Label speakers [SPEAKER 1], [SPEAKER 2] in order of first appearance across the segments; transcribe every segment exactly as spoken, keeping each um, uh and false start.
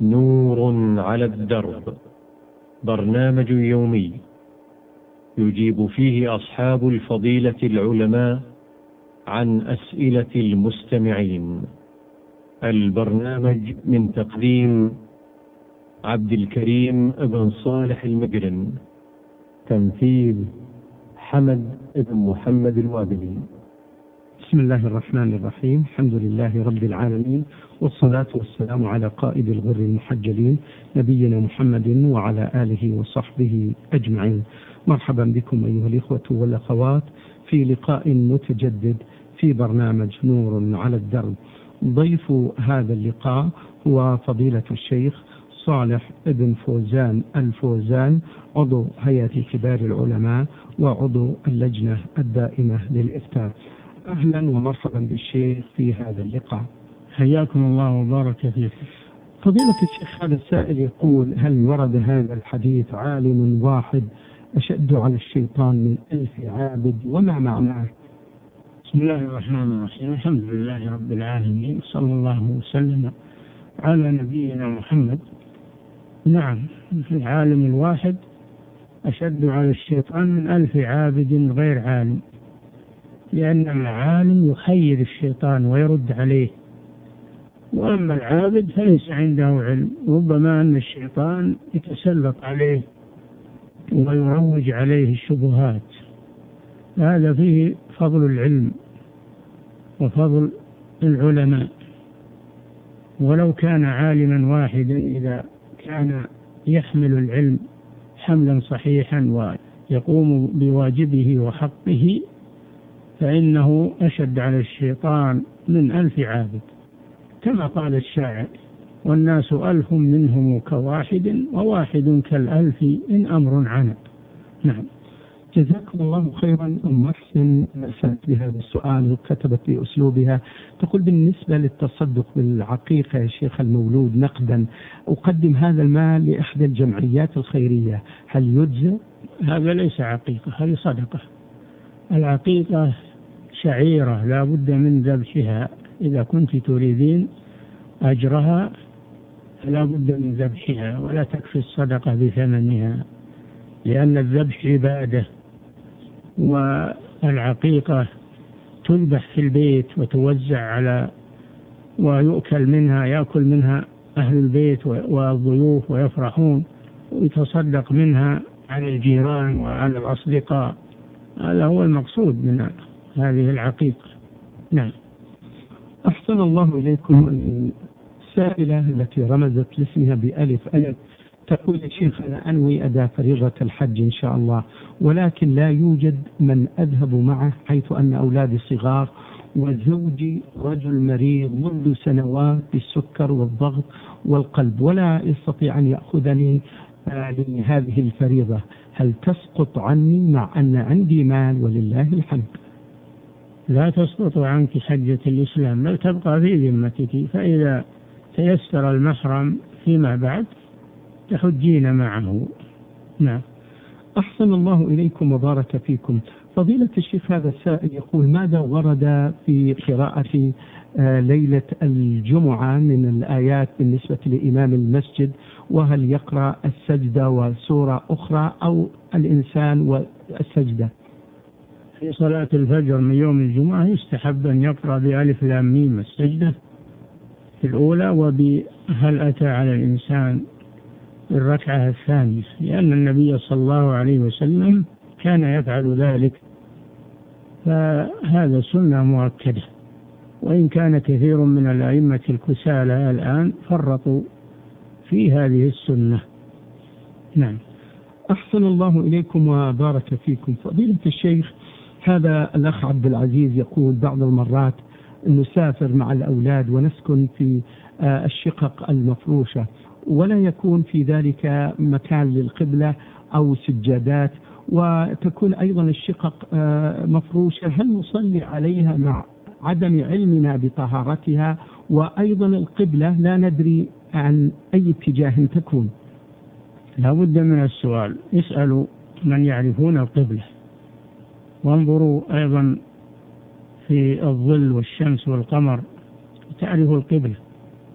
[SPEAKER 1] نور على الدرب، برنامج يومي يجيب فيه أصحاب الفضيلة العلماء عن أسئلة المستمعين. البرنامج من تقديم عبد الكريم بن صالح المقرن، تمثيل حمد بن محمد الوابلي.
[SPEAKER 2] بسم الله الرحمن الرحيم. الحمد لله رب العالمين، والصلاة والسلام على قائد الغر المحجلين نبينا محمد وعلى آله وصحبه أجمعين. مرحبا بكم أيها الإخوة والأخوات في لقاء متجدد في برنامج نور على الدرب. ضيف هذا اللقاء هو فضيلة الشيخ صالح بن فوزان الفوزان، عضو هيئة كبار العلماء وعضو اللجنة الدائمة للإفتاء. أهلا ومرحبا بالشيخ في هذا اللقاء.
[SPEAKER 3] حياكم الله وبارك فيكم.
[SPEAKER 2] فضيلة الشيخ، هذا السائل يقول: هل ورد هذا الحديث عالم واحد أشد على الشيطان من ألف عابد، وما معناه؟
[SPEAKER 3] بسم الله الرحمن الرحيم. الحمد لله رب العالمين، صلى الله وسلم على نبينا محمد. نعم، العالم الواحد أشد على الشيطان من ألف عابد غير عالم، لأن العالم يخير الشيطان ويرد عليه، وأما العابد فليس عنده علم، ربما أن الشيطان يتسلط عليه ويروج عليه الشبهات. هذا فيه فضل العلم وفضل العلماء. ولو كان عالما واحدا إذا كان يحمل العلم حملا صحيحا ويقوم بواجبه وحقه فإنه أشد على الشيطان من ألف عابد، كما قال الشاعر: والناس ألف منهم كواحد، وواحد كالألف إن أمر عنا. نعم.
[SPEAKER 2] جزاكم الله خيرا. أم محسن أرسلت بهذا السؤال وكتبت بأسلوبها، تقول: بالنسبة للتصدق بالعقيقة يا شيخ المولود نقدا، أقدم هذا المال لإحدى الجمعيات الخيرية، هل يجزئ؟
[SPEAKER 3] هذا ليس عقيقة، هذه صدقة. العقيقة شعيرة لا بد من ذبحها، إذا كنت تريدين أجرها لا بد من ذبحها، ولا تكفي الصدقة بثمنها، لأن الذبح عبادة، والعقيقة تذبح في البيت وتوزع على ويؤكل منها، يأكل منها أهل البيت والضيوف ويفرحون، ويتصدق منها على الجيران وعلى الأصدقاء. هذا هو المقصود من هذه العقيقة. نعم.
[SPEAKER 2] أحسن الله إليكم. السائلة التي رمزت لاسمها بألف ألف تقول: يا شيخ، أنا أنوي أداء فريضة الحج إن شاء الله، ولكن لا يوجد من أذهب معه، حيث أن أولادي صغار وزوجي رجل مريض منذ سنوات بالسكر والضغط والقلب، ولا يستطيع أن يأخذني لهذه الفريضة. هل تسقط عني مع أن عندي مال ولله الحمد؟
[SPEAKER 3] لا تسقط عنك حجة الإسلام، بل تبقى في ذمتك، فإذا تيسر المحرم فيما بعد تحجين معه. نعم.
[SPEAKER 2] أحسن الله إليكم وبارك فيكم. فضيلة الشيخ، هذا السائل يقول: ماذا ورد في قراءة ليلة الجمعة من الآيات بالنسبة لإمام المسجد، وهل يقرأ السجدة وسورة أخرى أو الإنسان والسجدة؟
[SPEAKER 3] في صلاة الفجر من يوم الجمعة يستحب أن يقرأ بألف لام ميم السجدة في الأولى، وبهل أتى على الإنسان الركعة الثانية، لأن النبي صلى الله عليه وسلم كان يفعل ذلك، فهذا سنة مؤكدة. وإن كان كثير من الأئمة الكسالى الآن فرطوا في هذه السنة. نعم.
[SPEAKER 2] أحسن الله إليكم وبارك فيكم. فضيلة الشيخ، هذا الأخ عبد العزيز يقول: بعض المرات نسافر مع الأولاد ونسكن في الشقق المفروشة، ولا يكون في ذلك مكان للقبلة أو سجادات، وتكون أيضا الشقق مفروشة، هل نصلي عليها مع عدم علمنا بطهارتها؟ وأيضا القبلة لا ندري عن أي اتجاه تكون.
[SPEAKER 3] لا بد من السؤال، اسألوا من يعرفون القبلة، وانظروا أيضا في الظل والشمس والقمر تعرفوا القبلة.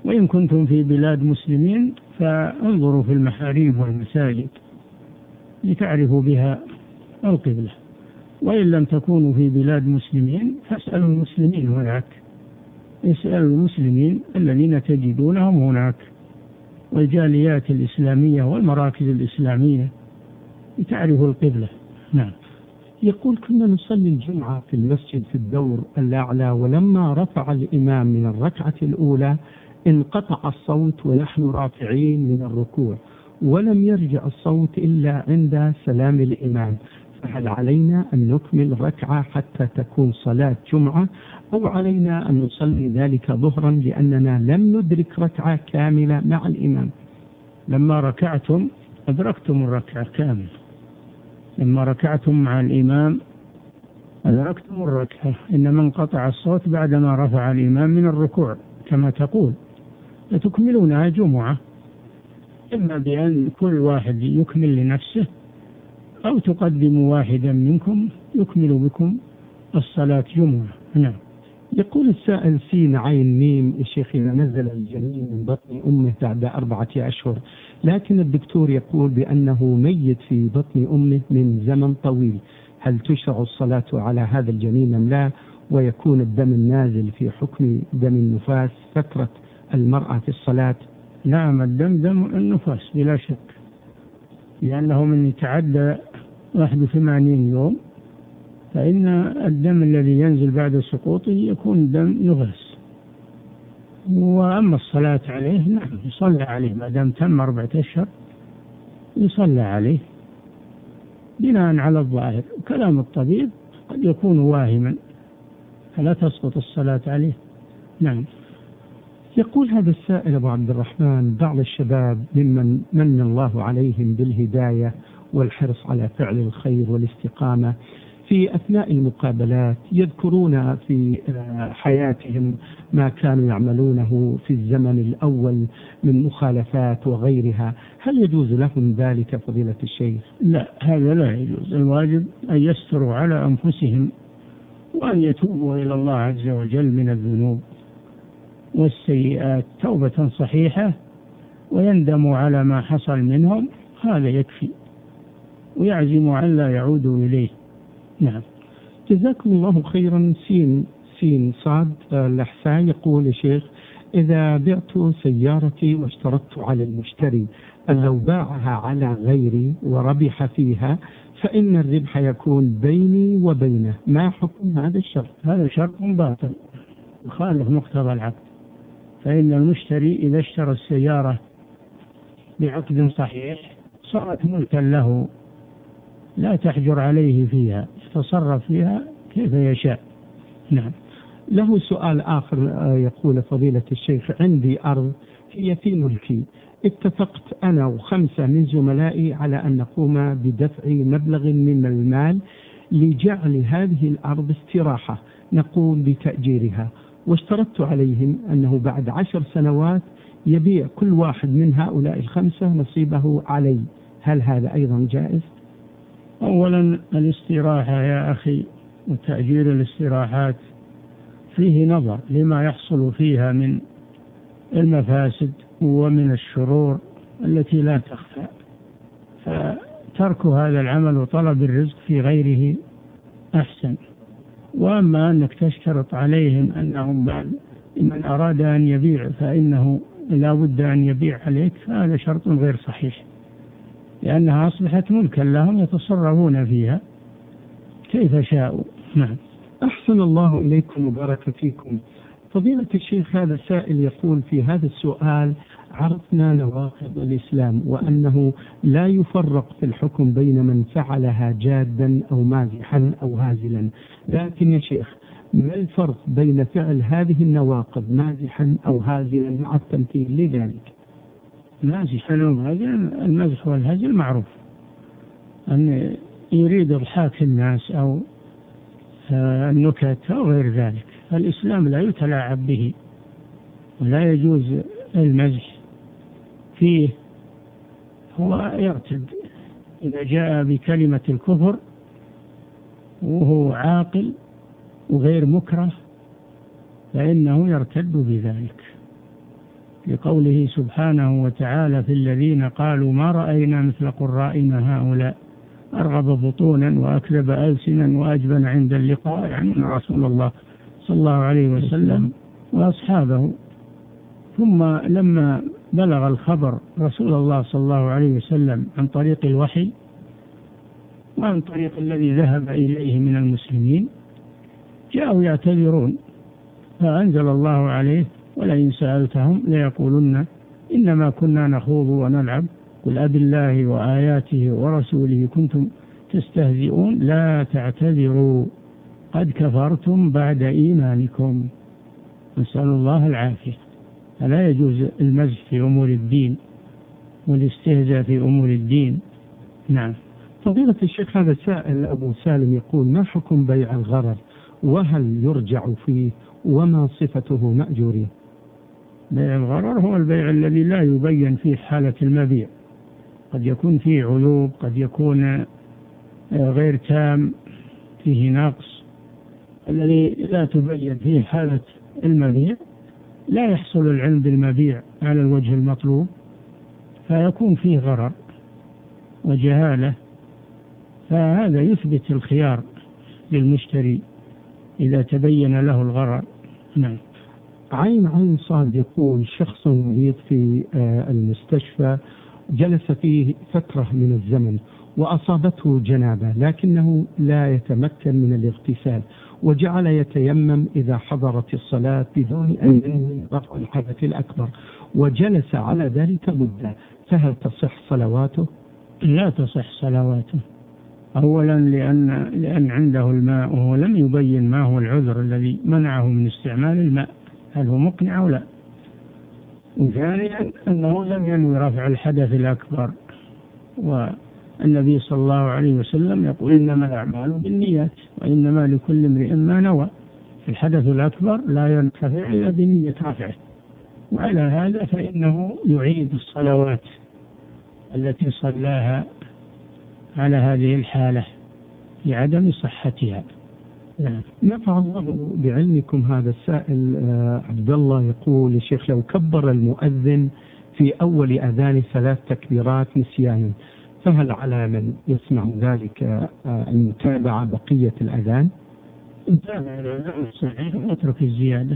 [SPEAKER 3] وإن كنتم في بلاد مسلمين فانظروا في المحاريب والمساجد لتعرفوا بها القبلة، وإن لم تكونوا في بلاد مسلمين فاسألوا المسلمين هناك، اسألوا المسلمين الذين تجدونهم هناك والجاليات الإسلامية والمراكز الإسلامية لتعرفوا القبلة. نعم.
[SPEAKER 2] يقول كنا نصلي الجمعة في المسجد في الدور الأعلى، ولما رفع الإمام من الركعة الأولى انقطع الصوت ونحن رافعين من الركوع، ولم يرجع الصوت إلا عند سلام الإمام، فهل علينا أن نكمل ركعة حتى تكون صلاة جمعة، أو علينا أن نصلي ذلك ظهرا لأننا لم ندرك ركعة كاملة مع الإمام؟
[SPEAKER 3] لما ركعتم أدركتم الركعة كاملة، لما ركعتم مع الإمام أدركتم الركعة، إنما انقطع الصوت بعدما رفع الإمام من الركوع كما تقول، فتكملونها جمعة، إما بأن كل واحد يكمل لنفسه أو تقدموا واحدا منكم يكمل بكم الصلاة جمعة. نعم.
[SPEAKER 2] يقول السائل سين عين ميم: الشيخ إذا نزل الجنين من بطن أمه بعد أربعة أشهر، لكن الدكتور يقول بأنه ميت في بطن أمه من زمن طويل، هل تشرع الصلاة على هذا الجنين أم لا؟ ويكون الدم النازل في حكم دم النفاس فترة المرأة في الصلاة؟
[SPEAKER 3] نعم، الدم دم النفاس بلا شك، لأنه من يتعدى واحد وثمانين يوم فإن الدم الذي ينزل بعد سقوطه يكون دم يغاس. وأما الصلاة عليه نعم يصلى عليه ما دام تم أربعة أشهر، يصلى عليه بناء على الظاهر، وكلام الطبيب قد يكون واهما فلا تسقط الصلاة عليه. نعم.
[SPEAKER 2] يقول هذا السائل أبو عبد الرحمن: بعض الشباب ممن من الله عليهم بالهداية والحرص على فعل الخير والاستقامة في أثناء المقابلات يذكرون في حياتهم ما كانوا يعملونه في الزمن الأول من مخالفات وغيرها، هل يجوز لهم ذلك فضيلة الشيخ؟
[SPEAKER 3] لا، هذا لا يجوز، الواجب أن يستروا على أنفسهم وأن يتوبوا إلى الله عز وجل من الذنوب والسيئات توبة صحيحة، ويندموا على ما حصل منهم، هذا يكفي، ويعزموا أن لا يعودوا إليه. نعم.
[SPEAKER 2] جزاكم الله خيرا. سين سين صاد الأحساء يقول: يا شيخ، إذا بعت سيارتي واشترطت على المشتري أن لو باعها على غيري وربح فيها فإن الربح يكون بيني وبينه، ما حكم هذا الشرط؟
[SPEAKER 3] هذا شرط باطل يخالف مقتضى العقد، فإن المشتري إذا اشترى السيارة بعقد صحيح صارت ملكا له، لا تحجر عليه فيها، يتصرف فيها كيف يشاء. نعم.
[SPEAKER 2] له سؤال آخر يقول: فضيلة الشيخ، عندي أرض هي في ملكي، اتفقت أنا وخمسة من زملائي على أن نقوم بدفع مبلغ من المال لجعل هذه الأرض استراحة نقوم بتأجيرها، واشترطت عليهم أنه بعد عشر سنوات يبيع كل واحد من هؤلاء الخمسة نصيبه علي، هل هذا أيضا جائز؟
[SPEAKER 3] أولا الاستراحة يا أخي وتأجير الاستراحات فيه نظر لما يحصل فيها من المفاسد ومن الشرور التي لا تخفى، فترك هذا العمل وطلب الرزق في غيره أحسن. وأما أنك تشترط عليهم أنهم بعد من أراد أن يبيع فإنه لا بد أن يبيع عليك، هذا شرط غير صحيح، لأنها أصبحت ملكا لهم يتصرفون فيها كيف شاءوا. نعم.
[SPEAKER 2] أحسن الله إليكم وبارك فيكم. فضيلة الشيخ، هذا سائل يقول في هذا السؤال: عرفنا نواقض الإسلام وأنه لا يفرق في الحكم بين من فعلها جادا أو مازحا أو هازلا، لكن يا شيخ ما الفرق بين فعل هذه النواقض مازحا أو هازلا مع التمثيل لذلك؟
[SPEAKER 3] مازحا أو هازلا، المزح والهزل معروف أن يريد إضحاك الناس أو النكت أو غير ذلك، الإسلام لا يتلاعب به ولا يجوز المزح فيه. هو يرتد إذا جاء بكلمة الكفر وهو عاقل وغير مكره فإنه يرتد بذلك، لقوله سبحانه وتعالى في الذين قالوا ما رأينا مثل قرائنا هؤلاء أرغب بطونا وأكذب ألسنا وأجبن عند اللقاء، يعني رسول الله صلى الله عليه وسلم وأصحابه. ثم لما بلغ الخبر رسول الله صلى الله عليه وسلم عن طريق الوحي وعن طريق الذي ذهب إليه من المسلمين جاءوا يعتذرون، فأنزل الله عليه ولئن سألتهم ليقولن إنما كنا نخوض ونلعب قل أب الله وآياته ورسوله كنتم تستهزئون لا تعتذروا قد كفرتم بعد إيمانكم. نسأل الله العافية. فلا يجوز المزح في أمور الدين والاستهزاء في أمور الدين. نعم.
[SPEAKER 2] فضيلة الشيخ، هذا سائل أبو سالم يقول ما حكم بيع الغرر وهل يرجع فيه وما صفته مأجورين؟
[SPEAKER 3] بيع الغرر هو البيع الذي لا يبين فيه حالة المبيع، قد يكون فيه عيوب، قد يكون غير تام، فيه نقص. الذي لا تبين فيه حالة المبيع لا يحصل العلم بالمبيع على الوجه المطلوب، فيكون فيه غرر وجهالة، فهذا يثبت الخيار للمشتري إذا تبين له الغرر. نعم.
[SPEAKER 2] عين عين صاد يقول شخص مريض في المستشفى جلس فيه فترة من الزمن وأصابته جنابة لكنه لا يتمكن من الاغتسال وجعل يتيمم إذا حضرت الصلاة بدون أن ينوي رفع الحدث الأكبر وجلس على ذلك مدة، فهل تصح صلواته؟
[SPEAKER 3] لا تصح صلواته. أولا لأن لأن عنده الماء وهو لم يبين ما هو العذر الذي منعه من استعمال الماء، هل هو مقنع أو لا. وثانيا أنه لم ينوي رفع الحدث الأكبر، والنبي صلى الله عليه وسلم يقول إنما الأعمال بالنيات وإنما لكل امرئ ما نوى. الحدث الأكبر لا ينتفع إلا بنية رفعه، وعلى هذا فإنه يعيد الصلوات التي صلاها على هذه الحالة لعدم صحتها.
[SPEAKER 2] نفع الله بعلمكم. هذا السائل عبد الله يقول الشيخ لو كبر المؤذن في أول أذان ثلاث تكبيرات نسيانا فهل على من يسمع ذلك المتابعة بقية الأذان؟
[SPEAKER 3] يتابع الأذان الصحيح ويترك الزيادة،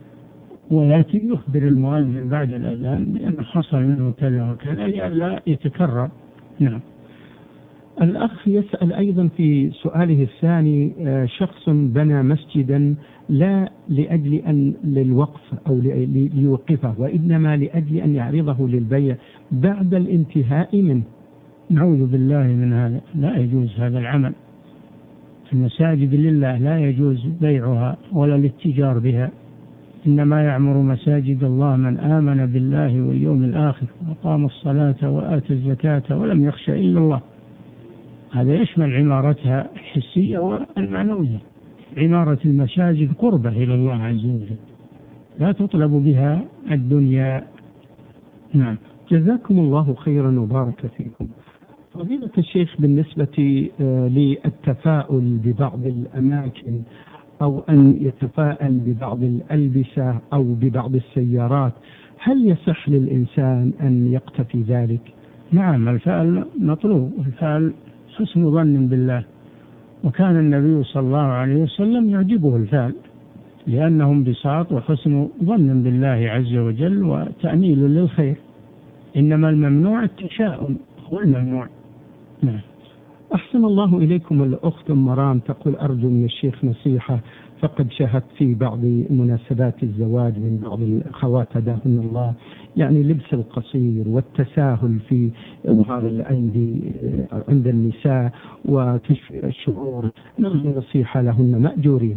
[SPEAKER 3] ولكن يخبر المؤذن بعد الأذان بأن حصل منه كذا وكذا لئلا يتكرر. نعم.
[SPEAKER 2] الأخ يسأل أيضا في سؤاله الثاني شخص بنى مسجدا لا لأجل أن للوقف أو ليوقفه وإنما لأجل أن يعرضه للبيع بعد الانتهاء منه.
[SPEAKER 3] نعوذ بالله من هذا، لا يجوز هذا العمل. المساجد لله لا يجوز بيعها ولا الاتجار بها، إنما يعمر مساجد الله من آمن بالله واليوم الآخر وقام الصلاة وآتى الزكاة ولم يخش إلا الله. هذا يشمل عمارتها الحسية والمعنوية. عمارة المساجد قربة إلى الله عز وجل، لا تطلب بها الدنيا. نعم.
[SPEAKER 2] جزاكم الله خيرا وبارك فيكم. فضيلة الشيخ، بالنسبة للتفاؤل ببعض الأماكن أو أن يتفاءل ببعض الألبسة أو ببعض السيارات، هل يصح للإنسان أن يقتفي ذلك؟
[SPEAKER 3] نعم، الفعل مطلوب، الفعل حسن ظن بالله، وكان النبي صلى الله عليه وسلم يعجبه الفعل لأنهم بساط وحسن ظن بالله عز وجل وتأميل للخير. إنما الممنوع التشاؤم هو الممنوع. نعم.
[SPEAKER 2] أحسن الله إليكم. الأخت مرام تقول أرجو من الشيخ نصيحة، فقد شاهدت في بعض مناسبات الزواج من بعض الأخوات هداهن الله يعني لبس القصير والتساهل في إظهار الأيدي عند النساء وكشف الشعور، نرجو نصيحة لهن مأجورين.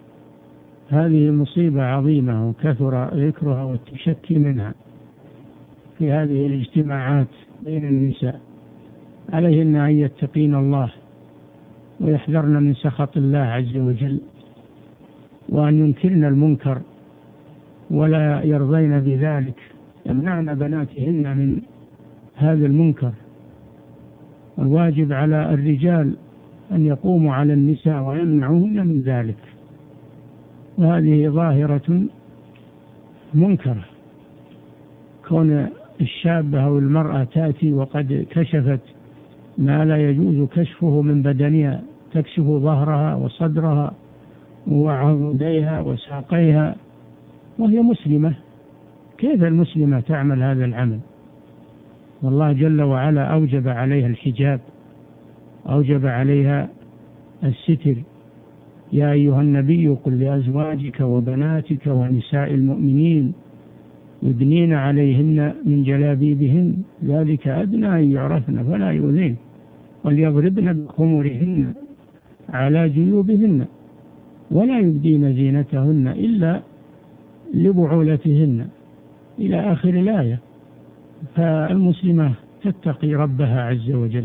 [SPEAKER 3] هذه مصيبة عظيمة وكثر ذكرها والتشكي منها في هذه الاجتماعات بين النساء. عليهن أن يتقين الله ويحذرن من سخط الله عز وجل، وأن ينكرن المنكر ولا يرضين بذلك، يمنعن بناتهن من هذا المنكر. الواجب على الرجال أن يقوموا على النساء ويمنعوهن من ذلك، وهذه ظاهرة منكرة كون الشابة أو المرأة تأتي وقد كشفت ما لا يجوز كشفه من بدنها، تكشف ظهرها وصدرها وعضديها وساقيها وهي مسلمة، كيف المسلمة تعمل هذا العمل؟ والله جل وعلا أوجب عليها الحجاب، أوجب عليها الستر. يا أيها النبي قل لأزواجك وبناتك ونساء المؤمنين يدنين عليهن من جلابيبهن ذلك أدنى أن يعرفن فلا يؤذين وليضربن بخمرهن على جيوبهن ولا يبدين زينتهن إلا لبعولتهن إلى آخر الآية. فالمسلمة تتقي ربها عز وجل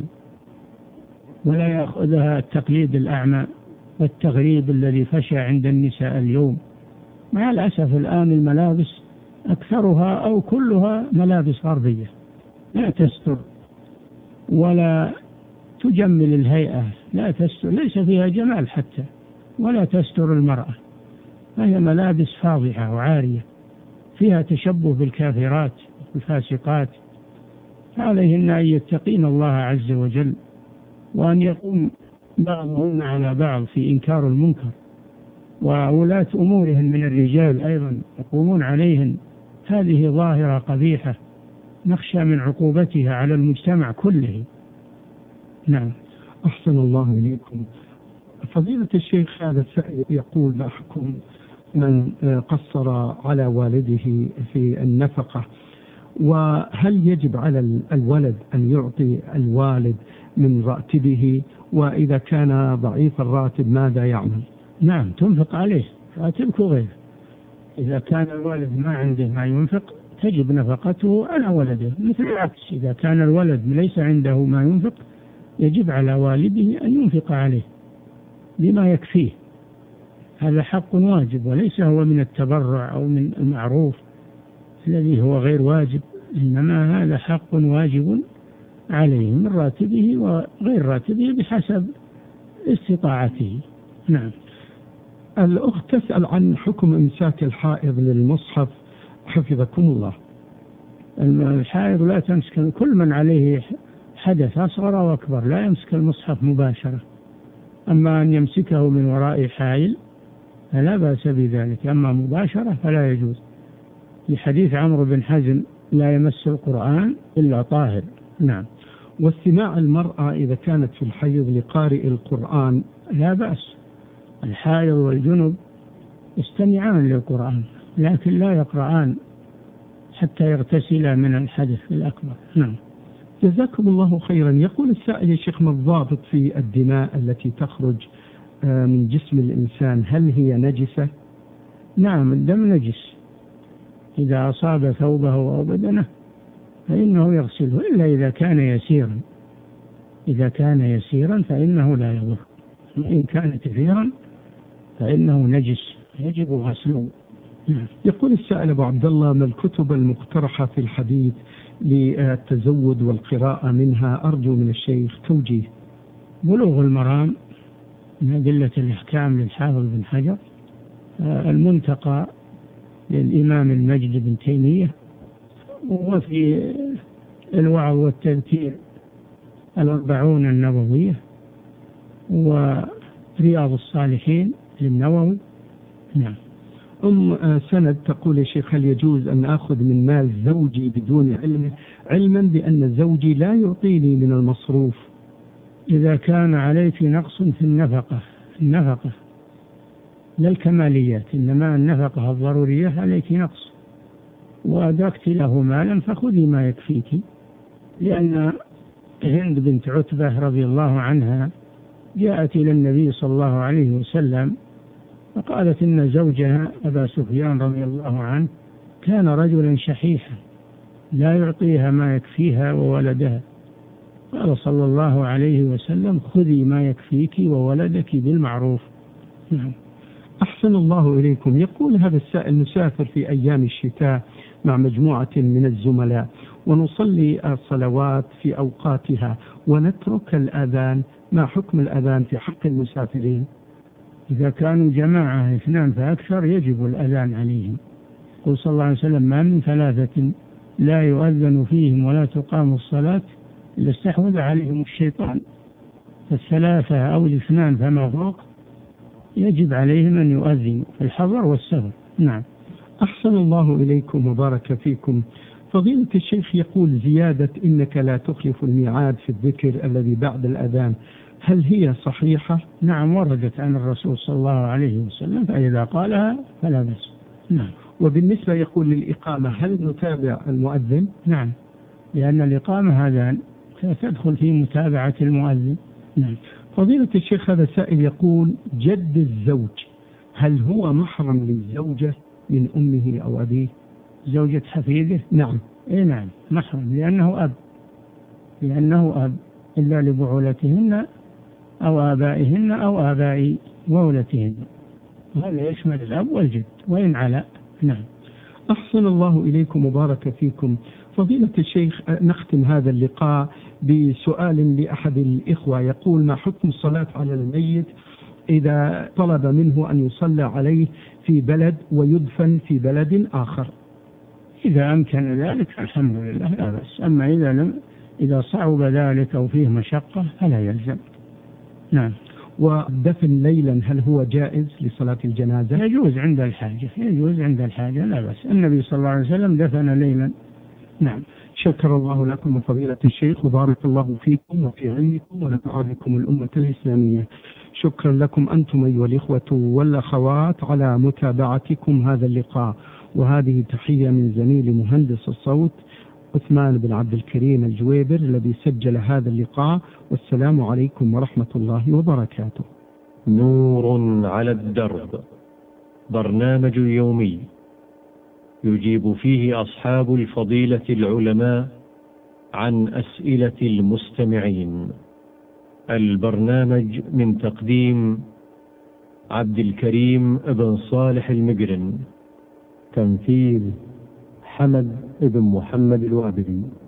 [SPEAKER 3] ولا يأخذها التقليد الأعمى والتغريب الذي فشى عند النساء اليوم. مع الأسف الآن الملابس أكثرها أو كلها ملابس غربية لا تستر ولا تجمل الهيئة، لا تستر، ليس فيها جمال حتى، ولا تستر المرأة، فهي ملابس فاضحة وعارية فيها تشبه بالكافرات والفاسقات. فعليهن أن يتقين الله عز وجل وأن يقوم بعضهن على بعض في إنكار المنكر، وولاة أمورهن من الرجال أيضا يقومون عليهن. هذه ظاهرة قبيحة نخشى من عقوبتها على المجتمع كله. نعم.
[SPEAKER 2] أحسن الله إليكم. فضيلة الشيخ، هذا السائل يقول: ما حكم من قصر على والده في النفقة، وهل يجب على الولد أن يعطي الوالد من راتبه، وإذا كان ضعيف الراتب ماذا يعمل؟
[SPEAKER 3] نعم، تنفق عليه راتبك وغيره. إذا كان الوالد ما عنده ما ينفق تجب نفقته على ولده، مثل العكس إذا كان الولد ليس عنده ما ينفق يجب على والده أن ينفق عليه بما يكفيه. هذا حق واجب وليس هو من التبرع أو من المعروف الذي هو غير واجب، إنما هذا حق واجب عليه من راتبه وغير راتبه بحسب استطاعته. نعم.
[SPEAKER 2] الأخت تسأل عن حكم إمساك الحائض للمصحف حفظكم الله.
[SPEAKER 3] الحائض لا تمسك، كل من عليه حدث أصغر أو أكبر لا يمسك المصحف مباشرة، أما أن يمسكه من وراء حائل فلا بأس بذلك، أما مباشرة فلا يجوز، لحديث عمرو بن حزم: لا يمس القرآن إلا طاهر. نعم.
[SPEAKER 2] واستماع المرأة إذا كانت في الحيض لقارئ القرآن
[SPEAKER 3] لا بأس، الحائض والجنب يستمعان للقرآن لكن لا يقرآن حتى يغتسلا من الحدث الأكبر. نعم.
[SPEAKER 2] جزاكم الله خيرا. يقول السائل: يا شيخ، ما الضابط في الدماء التي تخرج من جسم الإنسان؟ هل هي نجسة؟
[SPEAKER 3] نعم، الدم نجس، إذا أصاب ثوبه أو بدنه فإنه يغسله، إلا إذا كان يسيرا، إذا كان يسيرا فإنه لا يضر، وإن كان كثيرا فإنه نجس يجب غسله.
[SPEAKER 2] يقول السائل أبو عبد الله: ما الكتب المقترحة في الحديث للتزود والقراءة منها؟ أرجو من الشيخ توجيه.
[SPEAKER 3] بلوغ المرام من أدلة الإحكام للحافظ بن حجر، المنتقى للإمام المجد بن تيمية، وفي الوعظ والتذكير الأربعون النووية، ورياض الصالحين للنووي. نعم.
[SPEAKER 2] أم سند تقول: يا شيخ، هل يجوز أن أخذ من مال زوجي بدون علمه، علما بأن زوجي لا يعطيني من المصروف؟
[SPEAKER 3] إذا كان عليك نقص في النفقة، النفقة لا الكماليات، إنما النفقة الضرورية عليك نقص وأدركت له مالا فخذي ما يكفيك، لأن هند بنت عتبة رضي الله عنها جاءت إلى النبي صلى الله عليه وسلم فقالت إن زوجها أبا سفيان رضي الله عنه كان رجلا شحيحا لا يعطيها ما يكفيها وولدها، قال صلى الله عليه وسلم: خذي ما يكفيك وولدك بالمعروف. نعم.
[SPEAKER 2] أحسن الله إليكم. يقول هذا السائل: نسافر في أيام الشتاء مع مجموعة من الزملاء ونصلي الصلوات في أوقاتها ونترك الأذان، ما حكم الأذان في حق المسافرين؟
[SPEAKER 3] إذا كانوا جماعة اثنان فأكثر يجب الأذان عليهم. قل صلى الله عليه وسلم: ما من ثلاثة لا يؤذن فيهم ولا تقام الصلاة إلا استحوذ عليهم الشيطان. فالثلاثة أو الاثنان فما فوق يجب عليهم أن يؤذنوا في الحضر والسفر. نعم.
[SPEAKER 2] أحسن الله إليكم وبارك فيكم. فضيلة الشيخ يقول زيادة إنك لا تخلف الميعاد في الذكر الذي بعد الأذان، هل هي صحيحة؟
[SPEAKER 3] نعم، وردت عن الرسول صلى الله عليه وسلم، فإذا قالها فلا بأس. نعم.
[SPEAKER 2] وبالنسبة يقول للإقامة هل نتابع المؤذن؟
[SPEAKER 3] نعم، لأن الإقامة أذان فتدخل في متابعة المؤذن. نعم.
[SPEAKER 2] فضيلة الشيخ هذا سائل يقول جد الزوج هل هو محرم للزوجة من أمه أو أبيه؟
[SPEAKER 3] زوجة حفيده؟
[SPEAKER 2] نعم.
[SPEAKER 3] إيه نعم، محرم، لأنه أب لأنه أب إلا لبعولتهن أو آبائهن أو آباء وولتهن، هذا يشمل الأب والجد وإن علا. نعم.
[SPEAKER 2] أحسن الله إليكم وبارك فيكم. فضيلة الشيخ نختم هذا اللقاء بسؤال لأحد الإخوة يقول ما حكم الصلاة على الميت إذا طلب منه أن يصلى عليه في بلد ويدفن في بلد آخر؟
[SPEAKER 3] إذا أمكن ذلك الحمد لله لا بأس، أما إذا لم إذا صعب ذلك أو فيه مشقة فلا يلزم. نعم.
[SPEAKER 2] ودفن ليلا هل هو جائز لصلاة الجنازة؟
[SPEAKER 3] يجوز عند الحاجة، يجوز عند الحاجة لا بأس، النبي صلى الله عليه وسلم دفن ليلا.
[SPEAKER 2] نعم. شكر الله لكم فضيلة الشيخ وبارك الله فيكم وفي علمكم ونفع بكم الأمة الإسلامية. شكرا لكم أنتم أيها الإخوة والأخوات على متابعتكم هذا اللقاء، وهذه تحية من زميل مهندس الصوت عثمان بن عبد الكريم الجويبر الذي سجل هذا اللقاء، والسلام عليكم ورحمة الله وبركاته.
[SPEAKER 1] نور على الدرب، برنامج يومي يجيب فيه أصحاب الفضيلة العلماء عن أسئلة المستمعين. البرنامج من تقديم عبد الكريم بن صالح المقرن،
[SPEAKER 2] تنفيذ حمد بن محمد الوابلي.